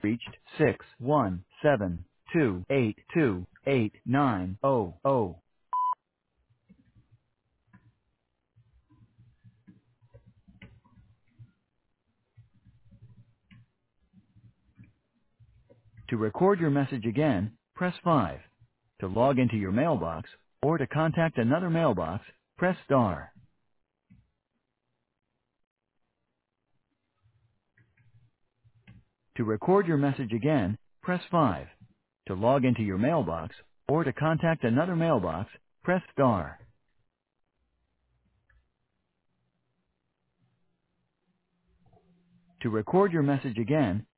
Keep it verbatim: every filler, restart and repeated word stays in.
reached six one seven two eight two eight nine zero zero. To record your message again, press five. To log into your mailbox, or to contact another mailbox, press star. To record your message again, press five. To log into your mailbox, or to contact another mailbox, press star. To record your message again,